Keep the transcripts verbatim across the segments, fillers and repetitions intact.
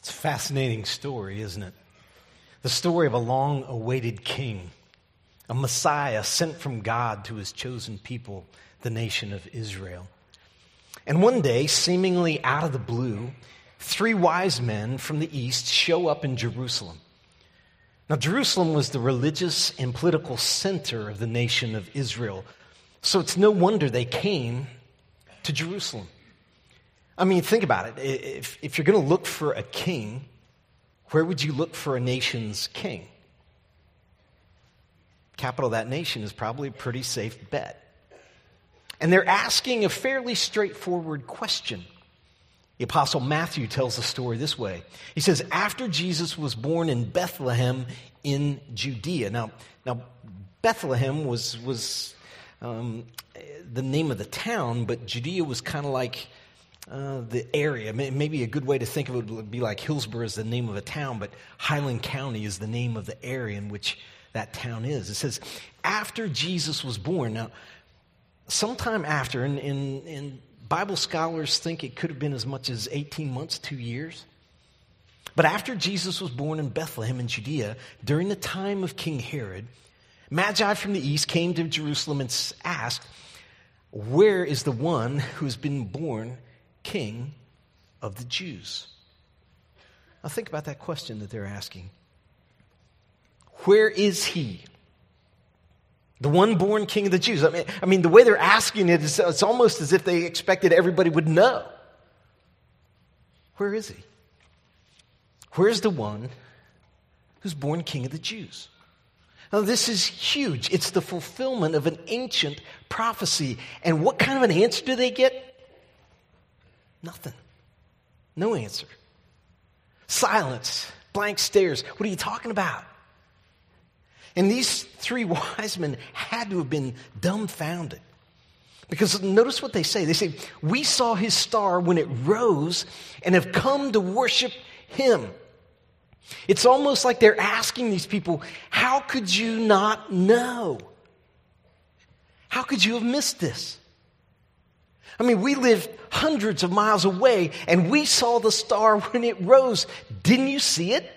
It's a fascinating story, isn't it? The story of a long-awaited king, a Messiah sent from God to his chosen people, the nation of Israel. And one day, seemingly out of the blue, three wise men from the east show up in Jerusalem. Now, Jerusalem was the religious and political center of the nation of Israel, so it's no wonder they came to Jerusalem. I mean, think about it. If, if you're going to look for a king, where would you look for a nation's king? Capital of that nation is probably a pretty safe bet. And they're asking a fairly straightforward question. The Apostle Matthew tells the story this way. He says, after Jesus was born in Bethlehem in Judea. Now, now Bethlehem was, was um, the name of the town, but Judea was kind of like uh, the area. Maybe a good way to think of it would be like Hillsborough is the name of a town, but Highland County is the name of the area in which that town is. It says, after Jesus was born. Now, sometime after, and in, in Bible scholars think it could have been as much as eighteen months, two years. But after Jesus was born in Bethlehem in Judea, during the time of King Herod, Magi from the east came to Jerusalem and asked, where is the one who has been born King of the Jews? Now think about that question that they're asking. Where is he? The one born King of the Jews. I mean, I mean, the way they're asking it is it's almost as if they expected everybody would know. Where is he? Where's the one who's born King of the Jews? Now, this is huge. It's the fulfillment of an ancient prophecy. And what kind of an answer do they get? Nothing. No answer. Silence. Blank stares. What are you talking about? And these three wise men had to have been dumbfounded. Because notice what they say. They say, we saw his star when it rose and have come to worship him. It's almost like they're asking these people, how could you not know? How could you have missed this? I mean, we live hundreds of miles away and we saw the star when it rose. Didn't you see it?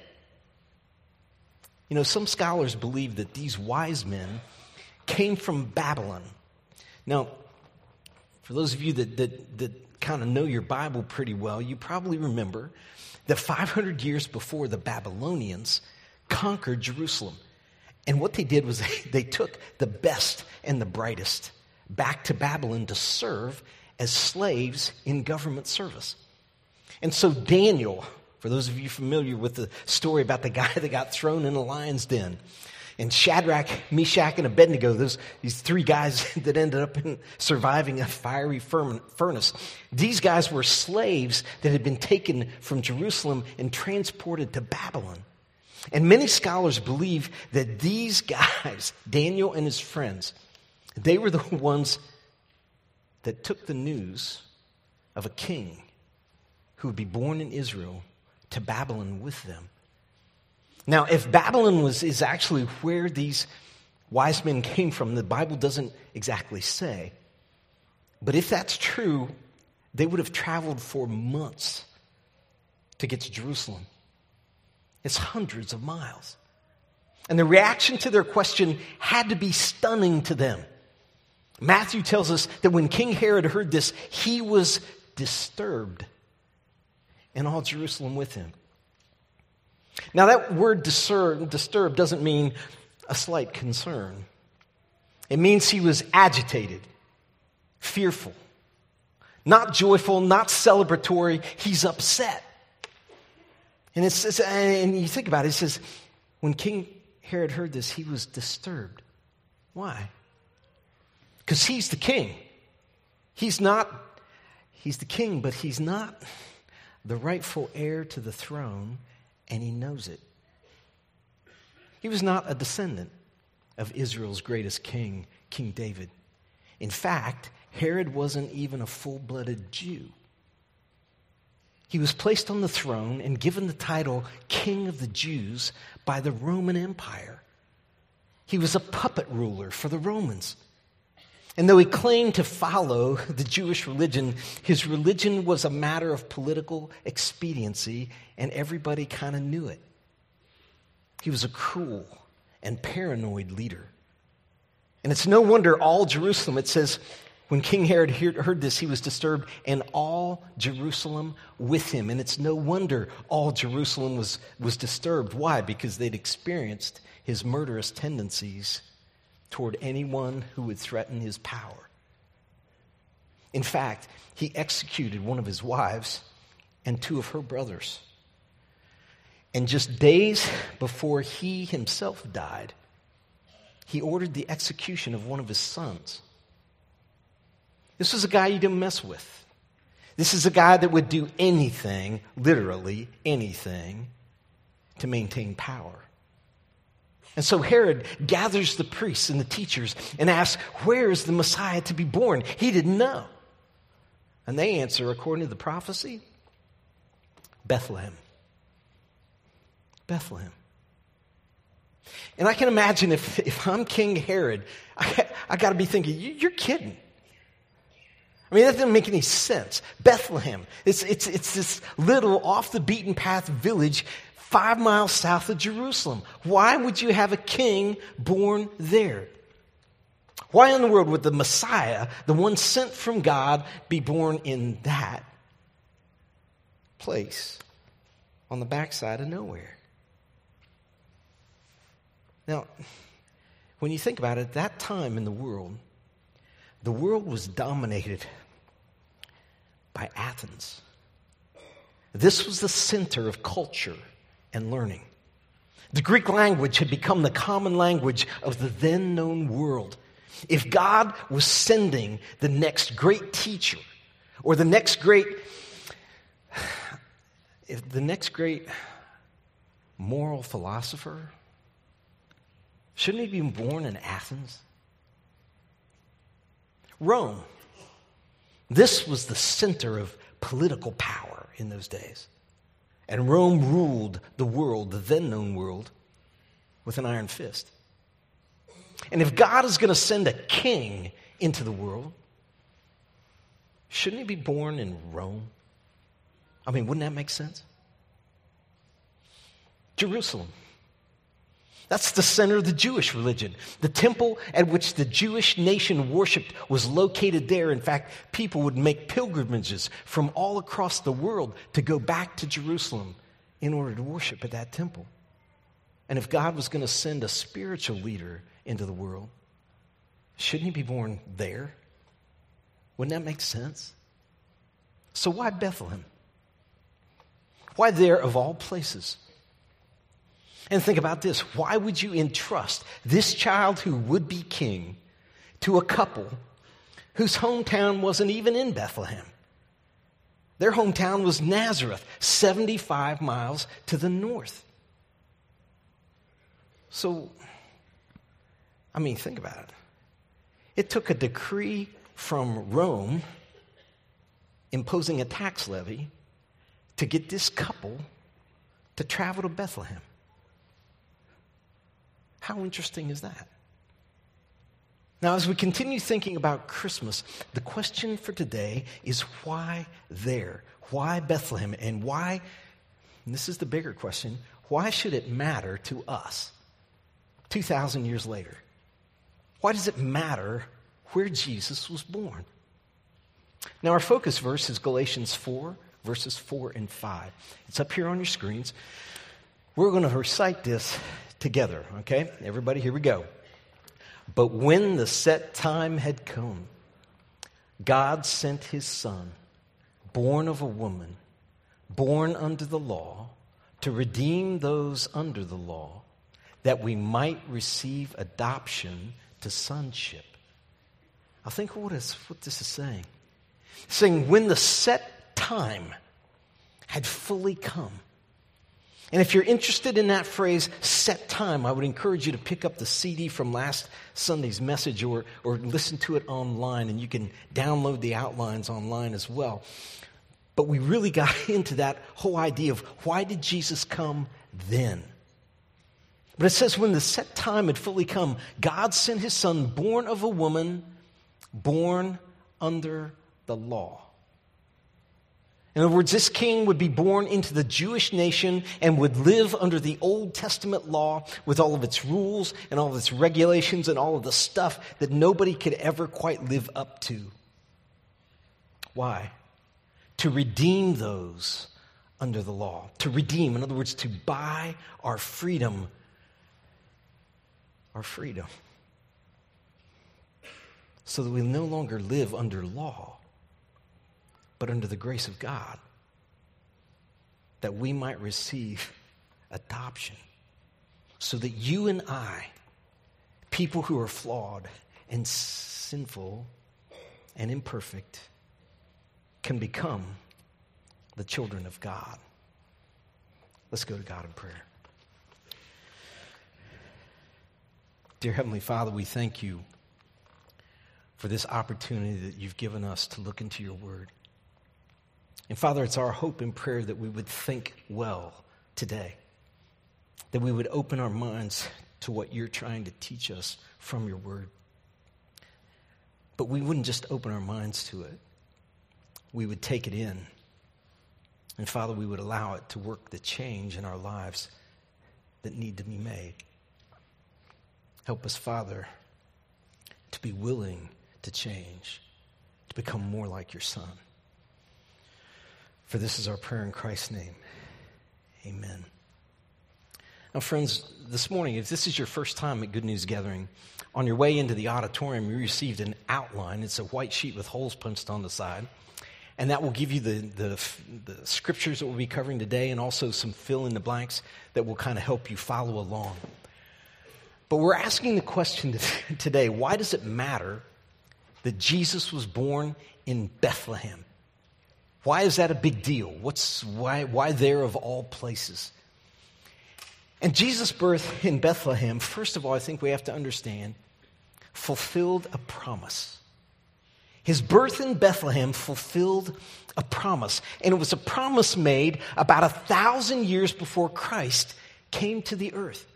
You know, some scholars believe that these wise men came from Babylon. Now, for those of you that, that, that kind of know your Bible pretty well, you probably remember that five hundred years before the Babylonians conquered Jerusalem. And what they did was they, they took the best and the brightest back to Babylon to serve as slaves in government service. And so Daniel, for those of you familiar with the story about the guy that got thrown in a lion's den, and Shadrach, Meshach, and Abednego, those these three guys that ended up in surviving a fiery furnace, these guys were slaves that had been taken from Jerusalem and transported to Babylon. And many scholars believe that these guys, Daniel and his friends, they were the ones that took the news of a king who would be born in Israel to Babylon with them. Now, if Babylon was is actually where these wise men came from, the Bible doesn't exactly say. But if that's true, they would have traveled for months to get to Jerusalem. It's hundreds of miles. And the reaction to their question had to be stunning to them. Matthew tells us that when King Herod heard this, he was disturbed, and all Jerusalem with him. Now, that word disturb, disturb doesn't mean a slight concern. It means he was agitated, fearful, not joyful, not celebratory. He's upset. And it says, and you think about it, it says, when King Herod heard this, he was disturbed. Why? Because he's the king. He's not, he's the king, but he's not the rightful heir to the throne, and he knows it. He was not a descendant of Israel's greatest king, King David. In fact, Herod wasn't even a full-blooded Jew. He was placed on the throne and given the title King of the Jews by the Roman Empire. He was a puppet ruler for the Romans. And though he claimed to follow the Jewish religion, his religion was a matter of political expediency, and everybody kind of knew it. He was a cruel and paranoid leader. And it's no wonder all Jerusalem, it says, when King Herod heard this, he was disturbed, and all Jerusalem with him. And it's no wonder all Jerusalem was, was disturbed. Why? Because they'd experienced his murderous tendencies toward anyone who would threaten his power. In fact, he executed one of his wives and two of her brothers. And just days before he himself died, he ordered the execution of one of his sons. This was a guy you didn't mess with. This is a guy that would do anything, literally anything, to maintain power. And so Herod gathers the priests and the teachers and asks, where is the Messiah to be born? He didn't know. And they answer, according to the prophecy, Bethlehem. Bethlehem. And I can imagine if, if I'm King Herod, I, I got to be thinking, you're kidding. I mean, that doesn't make any sense. Bethlehem, it's, it's, it's this little off-the-beaten-path village five miles south of Jerusalem. Why would you have a king born there? Why in the world would the Messiah, the one sent from God, be born in that place on the backside of nowhere? Now, when you think about it, at that time in the world, the world was dominated by Athens. This was the center of culture and learning. The Greek language had become the common language of the then known world. If God was sending the next great teacher or the next great, if the next great moral philosopher, shouldn't he be born in Athens? Rome. This was the center of political power in those days. And Rome ruled the world, the then known world, with an iron fist. And if God is going to send a king into the world, shouldn't he be born in Rome? I mean, wouldn't that make sense? Jerusalem. That's the center of the Jewish religion. The temple at which the Jewish nation worshiped was located there. In fact, people would make pilgrimages from all across the world to go back to Jerusalem in order to worship at that temple. And if God was going to send a spiritual leader into the world, shouldn't he be born there? Wouldn't that make sense? So why Bethlehem? Why there of all places? And think about this. Why would you entrust this child who would be king to a couple whose hometown wasn't even in Bethlehem? Their hometown was Nazareth, seventy-five miles to the north. So, I mean, think about it. It took a decree from Rome imposing a tax levy to get this couple to travel to Bethlehem. How interesting is that? Now, as we continue thinking about Christmas, the question for today is why there? Why Bethlehem? And why, and this is the bigger question, why should it matter to us two thousand years later? Why does it matter where Jesus was born? Now, our focus verse is Galatians four, verses four and five. It's up here on your screens. We're going to recite this together, okay? Everybody, here we go. But when the set time had come, God sent his Son, born of a woman, born under the law, to redeem those under the law, that we might receive adoption to sonship. I think what, is, what this is saying. It's saying when the set time had fully come. And if you're interested in that phrase, set time, I would encourage you to pick up the C D from last Sunday's message or, or listen to it online, and you can download the outlines online as well. But we really got into that whole idea of why did Jesus come then? But it says when the set time had fully come, God sent his Son, born of a woman, born under the law. In other words, this king would be born into the Jewish nation and would live under the Old Testament law with all of its rules and all of its regulations and all of the stuff that nobody could ever quite live up to. Why? To redeem those under the law. To redeem, in other words, to buy our freedom. Our freedom. So that we no longer live under law, but under the grace of God, that we might receive adoption, so that you and I, people who are flawed and sinful and imperfect, can become the children of God. Let's go to God in prayer. Dear Heavenly Father, we thank you for this opportunity that you've given us to look into your word. And Father, it's our hope and prayer that we would think well today, that we would open our minds to what you're trying to teach us from your word. But we wouldn't just open our minds to it. We would take it in. And Father, we would allow it to work the change in our lives that need to be made. Help us, Father, to be willing to change, to become more like your Son. For this is our prayer in Christ's name. Amen. Now, friends, this morning, if this is your first time at Good News Gathering, on your way into the auditorium, you received an outline. It's a white sheet with holes punched on the side. And that will give you the, the, the scriptures that we'll be covering today and also some fill in the blanks that will kind of help you follow along. But we're asking the question today, why does it matter that Jesus was born in Bethlehem? Why is that a big deal? What's why why there of all places? And Jesus' birth in Bethlehem, first of all, I think we have to understand, fulfilled a promise. His birth in Bethlehem fulfilled a promise. And it was a promise made about a thousand years before Christ came to the earth.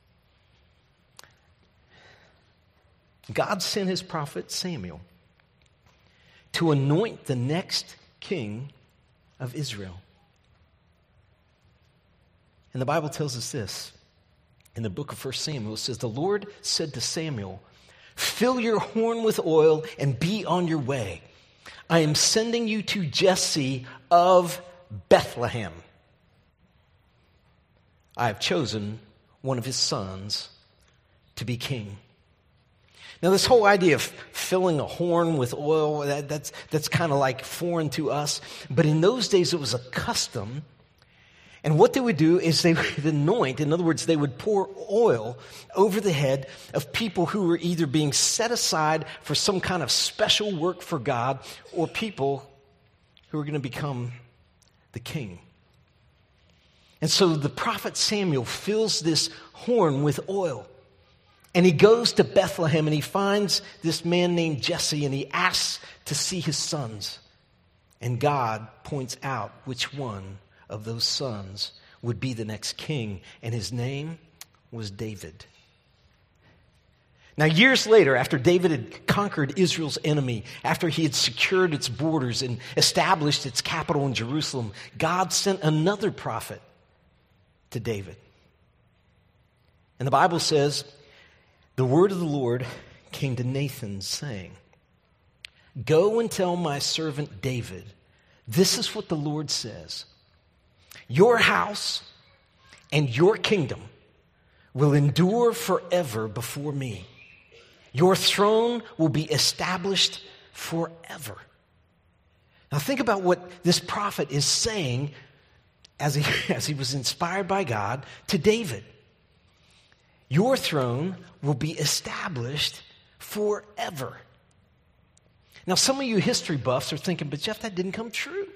God sent his prophet Samuel to anoint the next king of Israel. And the Bible tells us this. In the book of First Samuel, it says, the Lord said to Samuel, fill your horn with oil and be on your way. I am sending you to Jesse of Bethlehem. I have chosen one of his sons to be king. Now, this whole idea of filling a horn with oil, that, that's, that's kind of like foreign to us. But in those days, it was a custom. And what they would do is they would anoint, in other words, they would pour oil over the head of people who were either being set aside for some kind of special work for God or people who were going to become the king. And so the prophet Samuel fills this horn with oil. And he goes to Bethlehem and he finds this man named Jesse and he asks to see his sons. And God points out which one of those sons would be the next king. And his name was David. Now, years later, after David had conquered Israel's enemy, after he had secured its borders and established its capital in Jerusalem, God sent another prophet to David. And the Bible says, the word of the Lord came to Nathan saying, go and tell my servant David, this is what the Lord says. Your house and your kingdom will endure forever before me. Your throne will be established forever. Now think about what this prophet is saying as he, as he was inspired by God to David. Your throne will be established forever. Now, some of you history buffs are thinking, but Jeff, that didn't come true.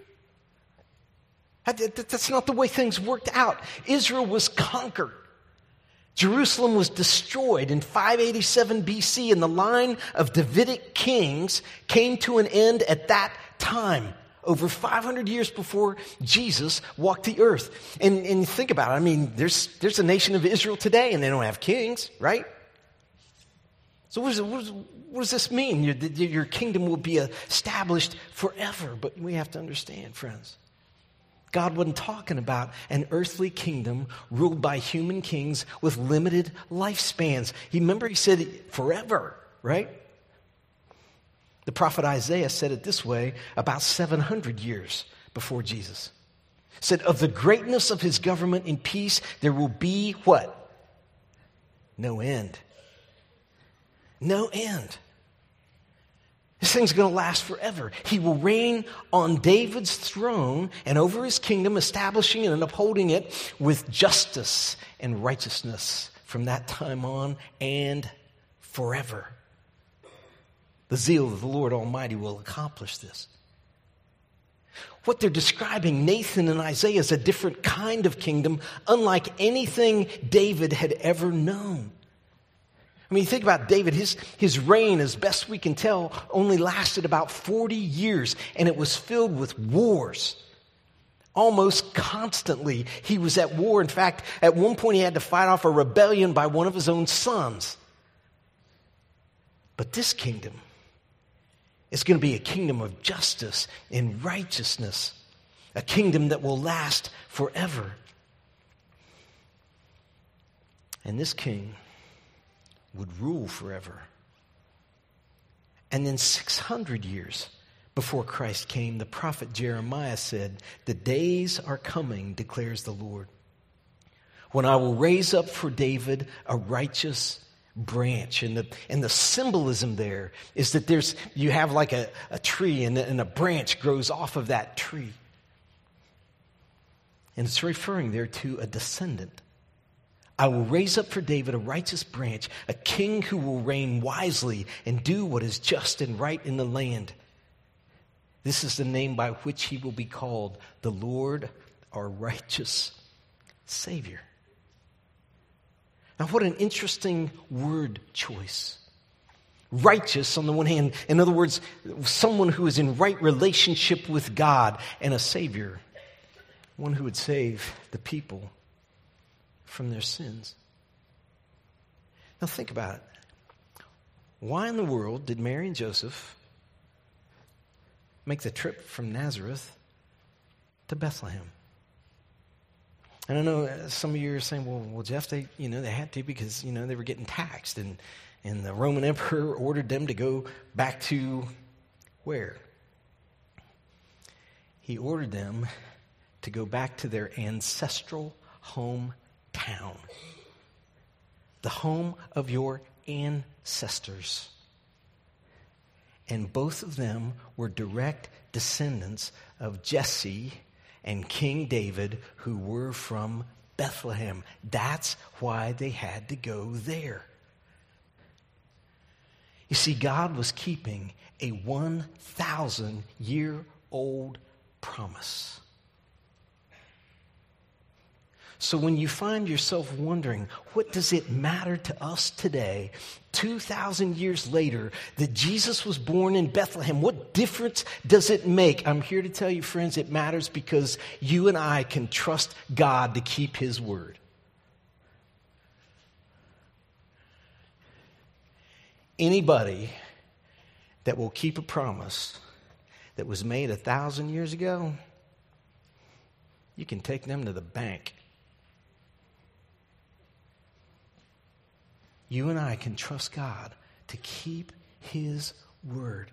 That's not the way things worked out. Israel was conquered. Jerusalem was destroyed in five eighty-seven B C, and the line of Davidic kings came to an end at that time, over five hundred years before Jesus walked the earth. And, and think about it. I mean, there's, there's a nation of Israel today, and they don't have kings, right? So what does, what does, what does this mean? Your, your kingdom will be established forever. But we have to understand, friends, God wasn't talking about an earthly kingdom ruled by human kings with limited lifespans. He, remember, he said forever, right? The prophet Isaiah said it this way about seven hundred years before Jesus. He said, of the greatness of his government and peace, there will be what? No end. No end. This thing's going to last forever. He will reign on David's throne and over his kingdom, establishing it and upholding it with justice and righteousness from that time on and forever. The zeal of the Lord Almighty will accomplish this. What they're describing, Nathan and Isaiah, is a different kind of kingdom, unlike anything David had ever known. I mean, think about David. His, his reign, as best we can tell, only lasted about forty years, and it was filled with wars. Almost constantly, he was at war. In fact, at one point, he had to fight off a rebellion by one of his own sons. But this kingdom is going to be a kingdom of justice and righteousness, a kingdom that will last forever. And this king would rule forever. And then six hundred years before Christ came, the prophet Jeremiah said, the days are coming, declares the Lord, when I will raise up for David a righteous branch. And the, and the symbolism there is that there's you have like a, a tree and, and a branch grows off of that tree. And it's referring there to a descendant. I will raise up for David a righteous branch, a king who will reign wisely and do what is just and right in the land. This is the name by which he will be called, the Lord, our righteous Savior. Now, what an interesting word choice. Righteous, on the one hand, in other words, someone who is in right relationship with God, and a Savior, one who would save the people from their sins. Now think about it. Why in the world did Mary and Joseph make the trip from Nazareth to Bethlehem? And I know some of you are saying, well, well, Jeff, they, you know, they had to because, you know, they were getting taxed, and, and the Roman emperor ordered them to go back to where? He ordered them to go back to their ancestral hometown, the home of your ancestors. And both of them were direct descendants of Jesse and King David, who were from Bethlehem. That's why they had to go there. You see, God was keeping a one thousand year old promise. So when you find yourself wondering, what does it matter to us today, two thousand years later, that Jesus was born in Bethlehem? What difference does it make? I'm here to tell you, friends, it matters because you and I can trust God to keep his word. Anybody that will keep a promise that was made a thousand years ago, you can take them to the bank. You and I can trust God to keep his word.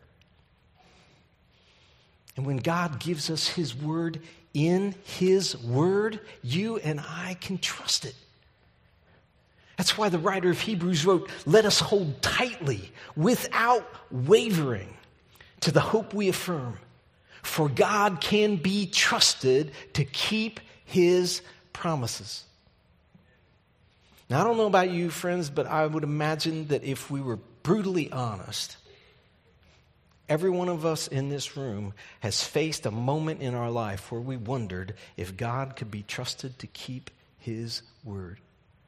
And when God gives us his word in his word, you and I can trust it. That's why the writer of Hebrews wrote, let us hold tightly, without wavering, to the hope we affirm. For God can be trusted to keep his promises. Now, I don't know about you, friends, but I would imagine that if we were brutally honest, every one of us in this room has faced a moment in our life where we wondered if God could be trusted to keep his word.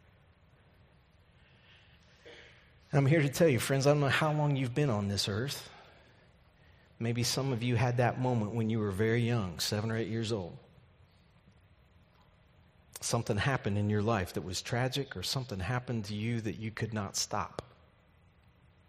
I'm here to tell you, friends, I don't know how long you've been on this earth. Maybe some of you had that moment when you were very young, seven or eight years old. Something happened in your life that was tragic, or something happened to you that you could not stop.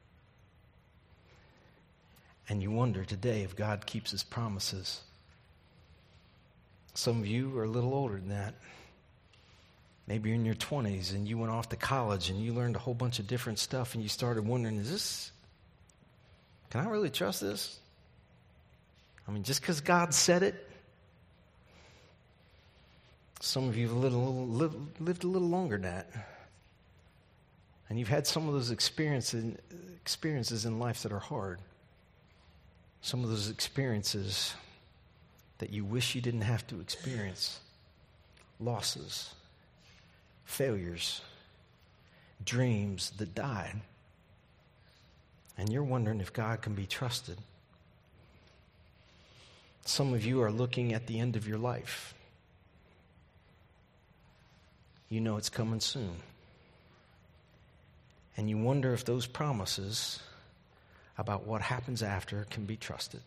And you wonder today if God keeps his promises. Some of you are a little older than that. Maybe you're in your twenties and you went off to college and you learned a whole bunch of different stuff and you started wondering, is this, can I really trust this? I mean, just because God said it? Some of you have lived a little, lived, lived a little longer than that. And you've had some of those experiences, experiences in life that are hard. Some of those experiences that you wish you didn't have to experience. Losses, failures, dreams that died. And you're wondering if God can be trusted. Some of you are looking at the end of your life. You know it's coming soon. And you wonder if those promises about what happens after can be trusted.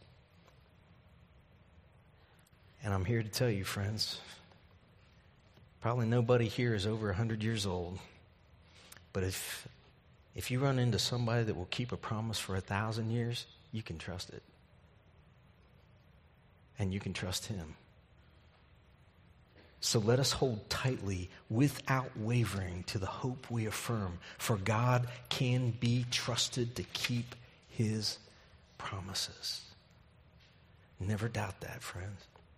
And I'm here to tell you, friends, probably nobody here is over one hundred years old. But if if you run into somebody that will keep a promise for a thousand years, you can trust it. And you can trust him. So let us hold tightly, without wavering, to the hope we affirm. For God can be trusted to keep his promises. Never doubt that, friends.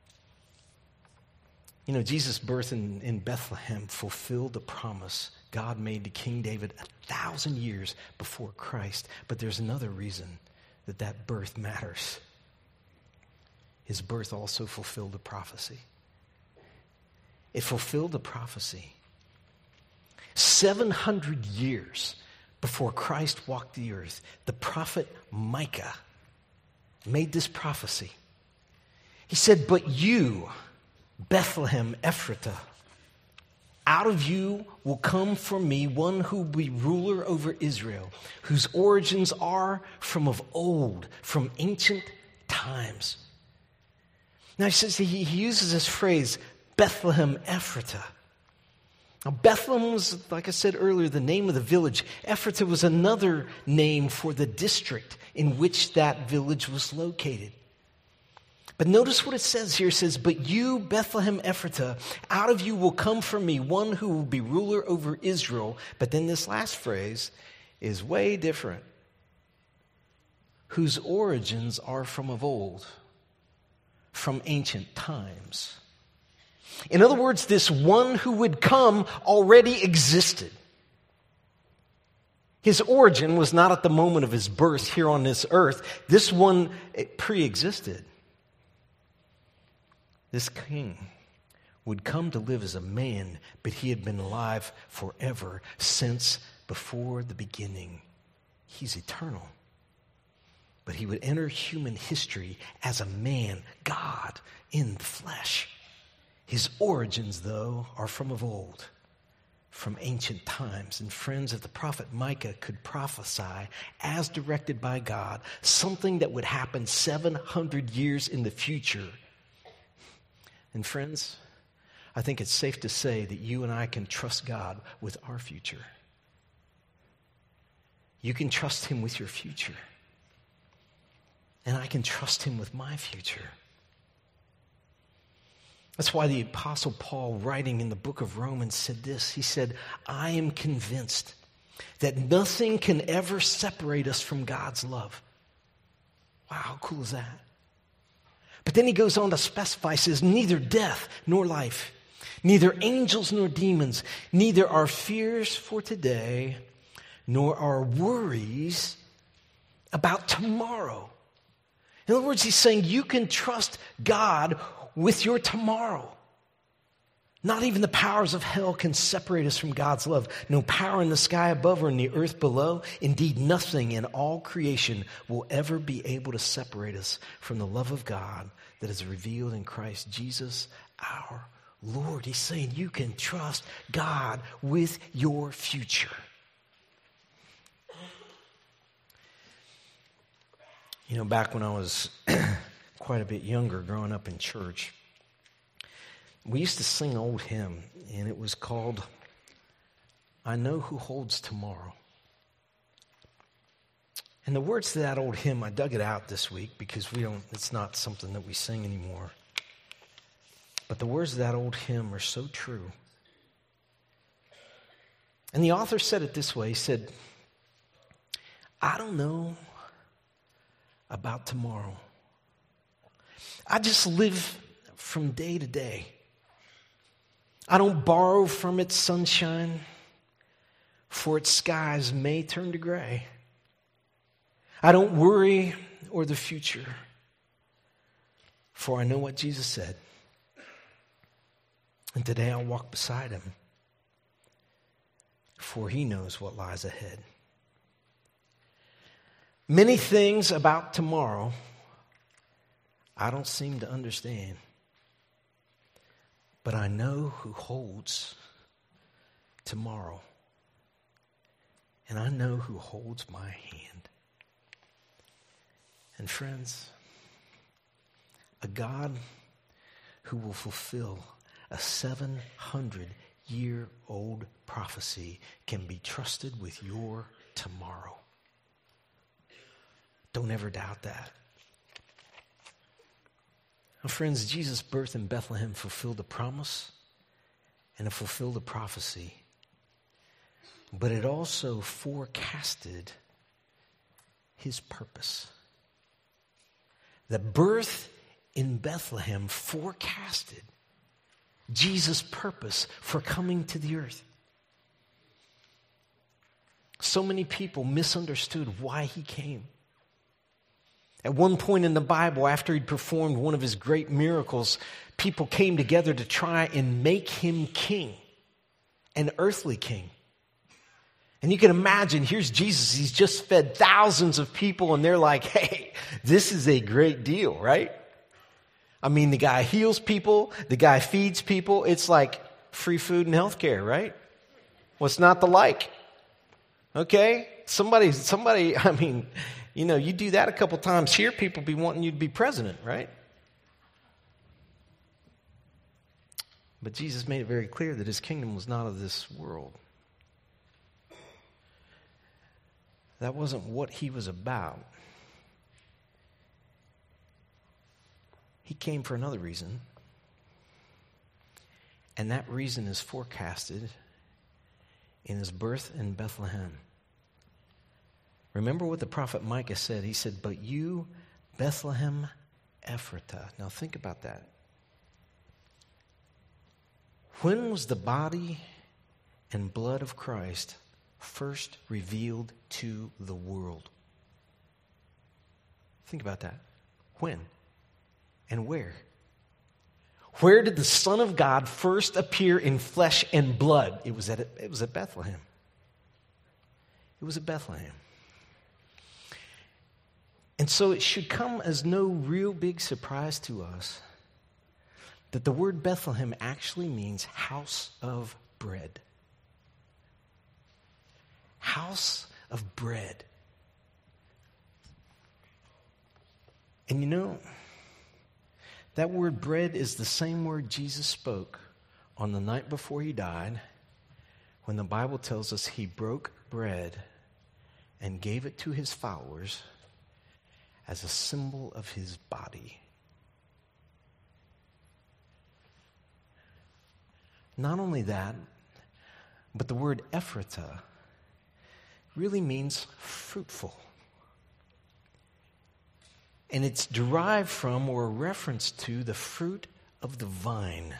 You know, Jesus' birth in, in Bethlehem fulfilled the promise God made to King David a thousand years before Christ. But there's another reason that that birth matters. His birth also fulfilled the prophecy. It fulfilled the prophecy. seven hundred years before Christ walked the earth, the prophet Micah made this prophecy. He said, "But you, Bethlehem Ephratah, out of you will come for me one who will be ruler over Israel, whose origins are from of old, from ancient times." Now he says he, he uses this phrase, Bethlehem Ephratah. Now Bethlehem was, like I said earlier, the name of the village. Ephratah was another name for the district in which that village was located. But notice what it says here. It says, "But you, Bethlehem Ephratah, out of you will come for me one who will be ruler over Israel." But then this last phrase is way different. "Whose origins are from of old, from ancient times." In other words, this one who would come already existed. His origin was not at the moment of his birth here on this earth. This one pre-existed. This king would come to live as a man, but he had been alive forever, since before the beginning. He's eternal. But he would enter human history as a man, God in the flesh. His origins, though, are from of old, from ancient times. And friends, if the prophet Micah could prophesy, as directed by God, something that would happen seven hundred years in the future, and friends, I think it's safe to say that you and I can trust God with our future. You can trust him with your future. And I can trust him with my future. That's why the Apostle Paul, writing in the book of Romans, said this. He said, "I am convinced that nothing can ever separate us from God's love." Wow, how cool is that? But then he goes on to specify, says, "Neither death nor life, neither angels nor demons, neither our fears for today, nor our worries about tomorrow." In other words, he's saying you can trust God with your tomorrow. Not even the powers of hell can separate us from God's love. No power in the sky above or in the earth below. Indeed, nothing in all creation will ever be able to separate us from the love of God that is revealed in Christ Jesus our Lord. He's saying you can trust God with your future. You know, back when I was quite a bit younger, growing up in church, we used to sing an old hymn, and it was called, "I Know Who Holds Tomorrow." And the words to that old hymn, I dug it out this week because we don't, it's not something that we sing anymore. But the words of that old hymn are so true. And the author said it this way. He said, I don't know about tomorrow. I just live from day to day. I don't borrow from its sunshine, for its skies may turn to gray. I don't worry or the future, for I know what Jesus said. And today I'll walk beside him, for he knows what lies ahead. Many things about tomorrow I don't seem to understand, but I know who holds tomorrow, and I know who holds my hand. And friends, a God who will fulfill a seven hundred year old prophecy can be trusted with your tomorrow. Don't ever doubt that. Now, friends, Jesus' birth in Bethlehem fulfilled a promise and it fulfilled a prophecy. But it also forecasted his purpose. The birth in Bethlehem forecasted Jesus' purpose for coming to the earth. So many people misunderstood why he came. At one point in the Bible, after he'd performed one of his great miracles, people came together to try and make him king, an earthly king. And you can imagine, here's Jesus, he's just fed thousands of people, and they're like, hey, this is a great deal, right? I mean, the guy heals people, the guy feeds people. It's like free food and health care, right? What's not the like? Okay? Somebody, somebody, I mean, you know, you do that a couple times here, people be wanting you to be president, right? But Jesus made it very clear that his kingdom was not of this world. That wasn't what he was about. He came for another reason. And that reason is forecasted in his birth in Bethlehem. Remember what the prophet Micah said. He said, but you, Bethlehem Ephratah. Now think about that. When was the body and blood of Christ first revealed to the world? Think about that. When and where? Where did the Son of God first appear in flesh and blood? It was at, it was at Bethlehem. It was at Bethlehem. And so it should come as no real big surprise to us that the word Bethlehem actually means house of bread. House of bread. And you know, that word bread is the same word Jesus spoke on the night before he died, when the Bible tells us he broke bread and gave it to his followers as a symbol of his body. Not only that, but the word Ephratah really means fruitful. And it's derived from or a reference to the fruit of the vine.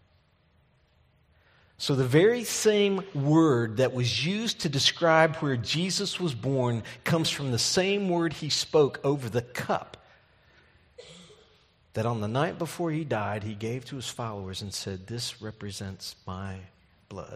So the very same word that was used to describe where Jesus was born comes from the same word he spoke over the cup that on the night before he died, he gave to his followers and said, this represents my blood.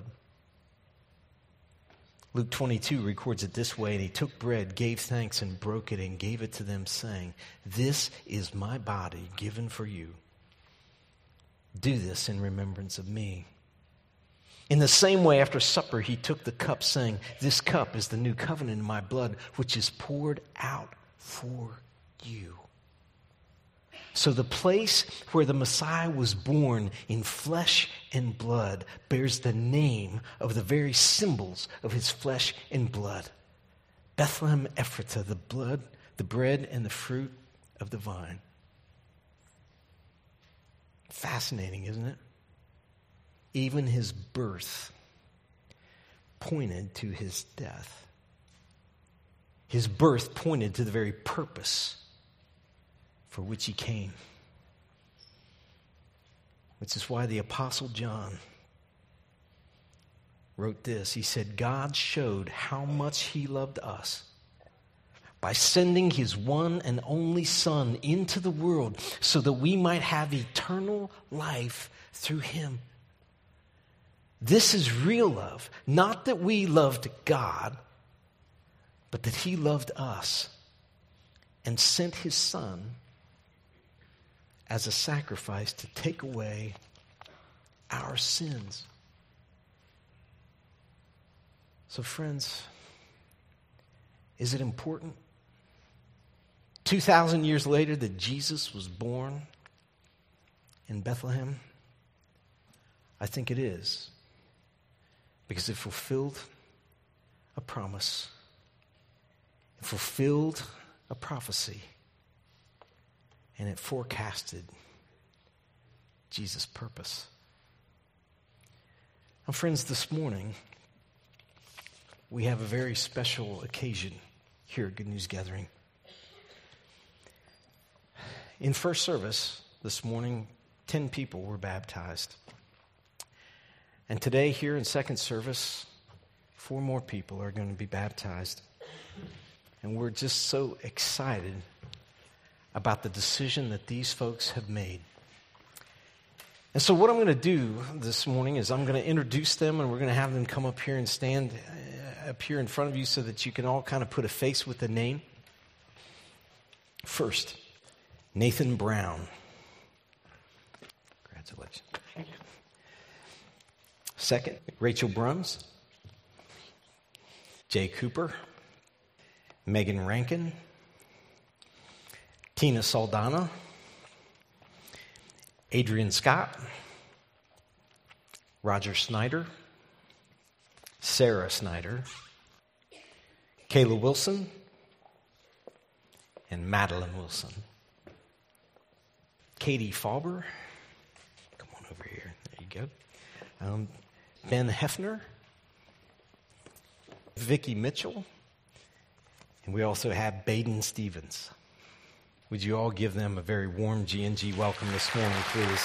Luke twenty-two records it this way, and he took bread, gave thanks, and broke it, and gave it to them, saying, this is my body given for you. Do this in remembrance of me. In the same way, after supper, he took the cup, saying, this cup is the new covenant in my blood, which is poured out for you. So the place where the Messiah was born in flesh and blood bears the name of the very symbols of his flesh and blood, Bethlehem Ephratah, the blood, the bread and the fruit of the vine. Fascinating, isn't it? Even his birth pointed to his death. His birth pointed to the very purpose for which he came. Which is why the Apostle John wrote this. He said, God showed how much he loved us by sending his one and only Son into the world so that we might have eternal life through him. This is real love. Not that we loved God, but that he loved us and sent his Son as a sacrifice to take away our sins. So friends, is it important two thousand years later that Jesus was born in Bethlehem? I think it is, because it fulfilled a promise. It fulfilled a prophecy. And it forecasted Jesus' purpose. Now, friends, this morning, we have a very special occasion here at Good News Gathering. In first service this morning, ten people were baptized. And today, here in second service, four more people are going to be baptized. And we're just so excited about the decision that these folks have made. And so what I'm going to do this morning is I'm going to introduce them, and we're going to have them come up here and stand up here in front of you so that you can all kind of put a face with the name. First, Nathan Brown. Congratulations. Second, Rachel Brums. Jay Cooper. Megan Rankin. Tina Saldana. Adrian Scott. Roger Snyder. Sarah Snyder. Kayla Wilson. And Madeline Wilson. Katie Fauber. Come on over here. There you go. Um, Ben Hefner. Vicki Mitchell. And we also have Baden Stevens. Would you all give them a very warm G N G welcome this morning, please?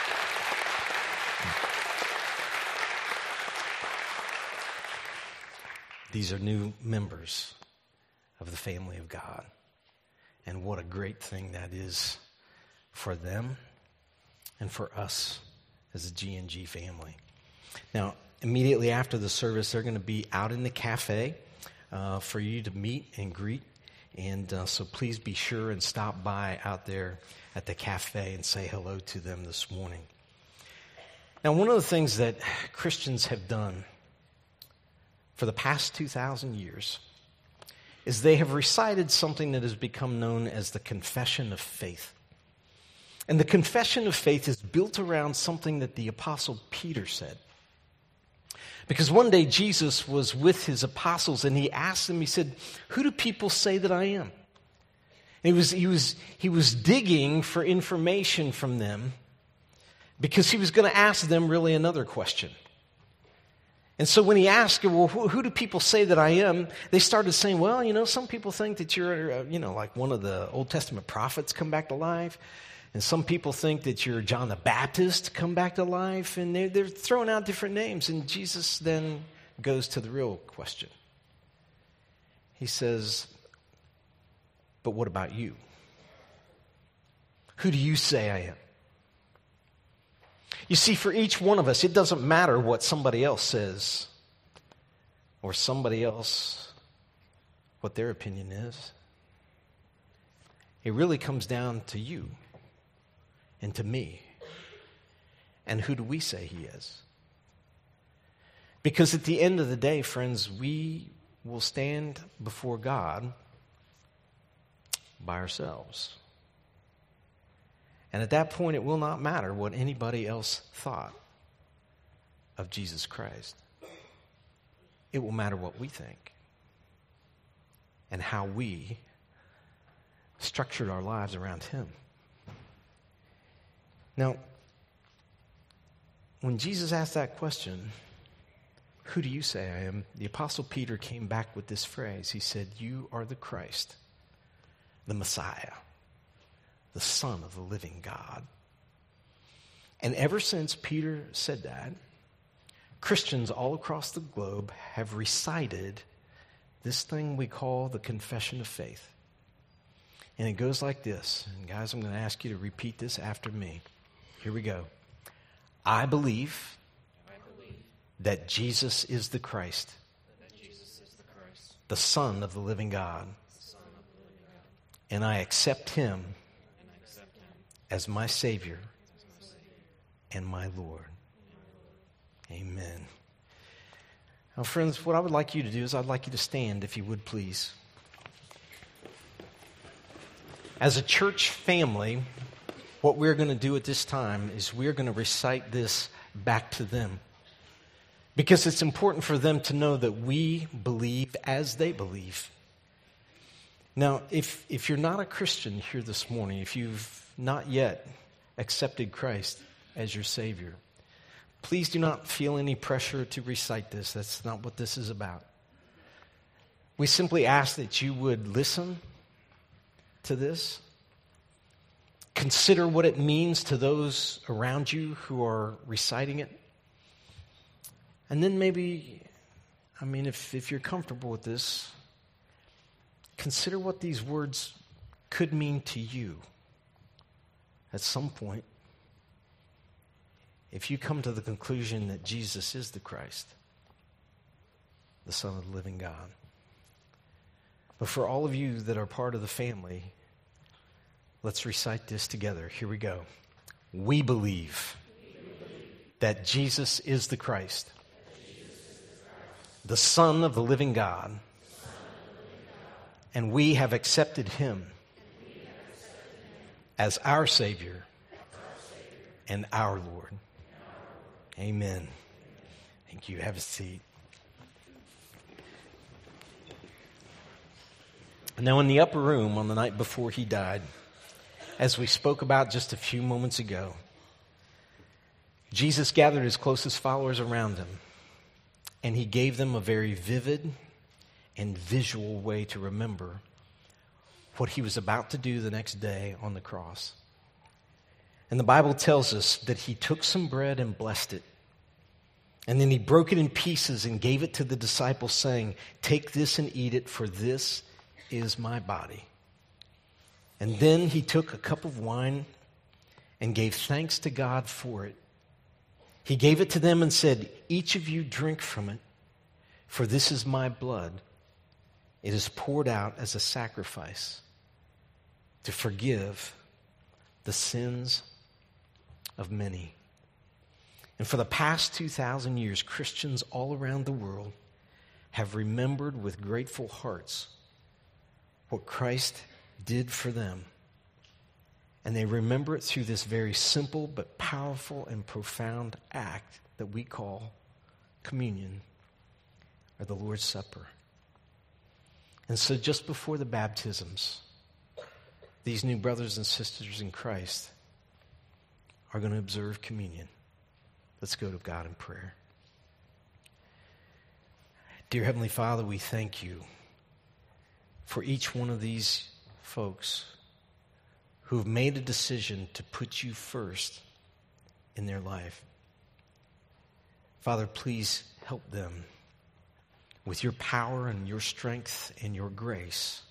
These are new members of the family of God. And what a great thing that is for them and for us as a G N G family. Now, immediately after the service, they're going to be out in the cafe uh, for you to meet and greet. And uh, so please be sure and stop by out there at the cafe and say hello to them this morning. Now, one of the things that Christians have done for the past two thousand years is they have recited something that has become known as the Confession of Faith. And the Confession of Faith is built around something that the Apostle Peter said. Because one day Jesus was with his apostles and he asked them, he said, "Who do people say that I am?" And he was, he was, he was digging for information from them because he was going to ask them really another question. And so when he asked, well, who, who do people say that I am? They started saying, well, you know, some people think that you're, uh, you know, like one of the Old Testament prophets come back to life. And some people think that you're John the Baptist come back to life. And they're, they're throwing out different names. And Jesus then goes to the real question. He says, but what about you? Who do you say I am? You see, for each one of us, it doesn't matter what somebody else says or somebody else, what their opinion is. It really comes down to you and to me. And who do we say he is? Because at the end of the day, friends, we will stand before God by ourselves. And at that point, it will not matter what anybody else thought of Jesus Christ. It will matter what we think. and how we structured our lives around him. Now, when Jesus asked that question, who do you say I am? The Apostle Peter came back with this phrase. He said, you are the Christ, the Messiah, the Son of the living God. And ever since Peter said that, Christians all across the globe have recited this thing we call the confession of faith. And it goes like this. And guys, I'm going to ask you to repeat this after me. Here we go. I believe, I believe that Jesus is the Christ, that Jesus is the Christ, the Son of the living God, the Son of the living God, and I accept him and I accept him as my Savior as my Savior and my Lord. and my Lord. Amen. Now, friends, what I would like you to do is I'd like you to stand, if you would, please. As a church family, what we're going to do at this time is we're going to recite this back to them. Because it's important for them to know that we believe as they believe. Now, if, if you're not a Christian here this morning, if you've not yet accepted Christ as your Savior, please do not feel any pressure to recite this. That's not what this is about. We simply ask that you would listen to this. Consider what it means to those around you who are reciting it. And then maybe, I mean, if, if you're comfortable with this, consider what these words could mean to you at some point. If you come to the conclusion that Jesus is the Christ, the Son of the living God. But for all of you that are part of the family, let's recite this together. Here we go. We believe that Jesus is the Christ, the Son of the living God, and we have accepted him as our Savior and our Lord. Amen. Thank you. Have a seat. Now, in the upper room on the night before he died, as we spoke about just a few moments ago, Jesus gathered his closest followers around him, and he gave them a very vivid and visual way to remember what he was about to do the next day on the cross. And the Bible tells us that he took some bread and blessed it. And then he broke it in pieces and gave it to the disciples, saying, take this and eat it, for this is my body. And then he took a cup of wine and gave thanks to God for it. He gave it to them and said, each of you drink from it, for this is my blood. It is poured out as a sacrifice to forgive the sins of many. And for the past two thousand years, Christians all around the world have remembered with grateful hearts what Christ did for them. And they remember it through this very simple but powerful and profound act that we call communion, or the Lord's Supper. And so just before the baptisms, these new brothers and sisters in Christ are going to observe communion. Let's go to God in prayer. Dear Heavenly Father, we thank you for each one of these folks who have made a decision to put you first in their life. Father, please help them with your power and your strength and your grace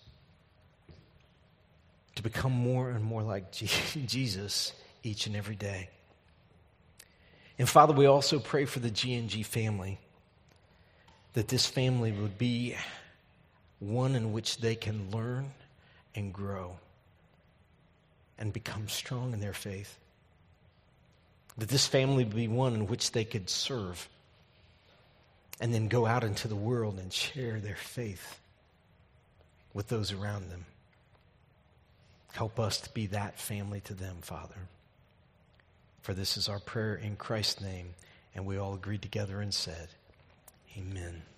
to become more and more like Jesus each and every day. And Father, we also pray for the G N G family, that this family would be one in which they can learn and grow and become strong in their faith. That this family would be one in which they could serve and then go out into the world and share their faith with those around them. Help us to be that family to them, Father. For this is our prayer in Christ's name, and we all agreed together and said, Amen.